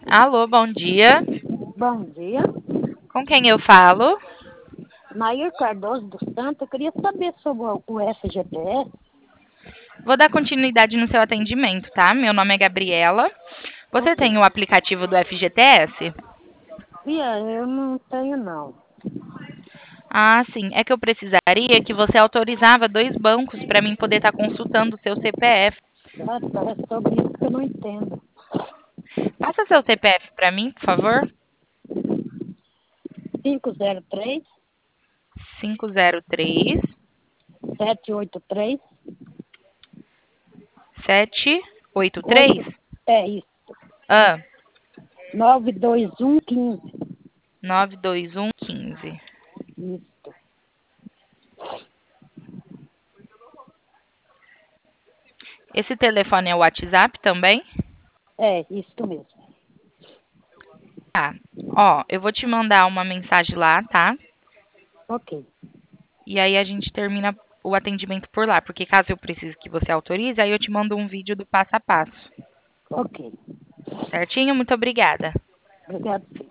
Alô, bom dia. Bom dia. Com quem eu falo? Nair Cardoso dos Santos, eu queria saber sobre o FGTS. Vou dar continuidade no seu atendimento, tá? Meu nome é Gabriela. Você Ok. tem o aplicativo do FGTS? Fia, eu não tenho, não. Ah, sim. É que eu precisaria que você autorizava 2 bancos para mim poder estar consultando o seu CPF. É sobre isso que eu não entendo. Passa seu CPF para mim, por favor. 503 503 783 783. 8. É isso. Ah, 92115. 92115. Isso. Esse telefone é o WhatsApp também? É, isso mesmo. Tá. Ó, eu vou te mandar uma mensagem lá, tá? Ok. E aí a gente termina o atendimento por lá, porque caso eu precise que você autorize, aí eu te mando um vídeo do passo a passo. Ok. Certinho? Muito obrigada. Obrigado, filho.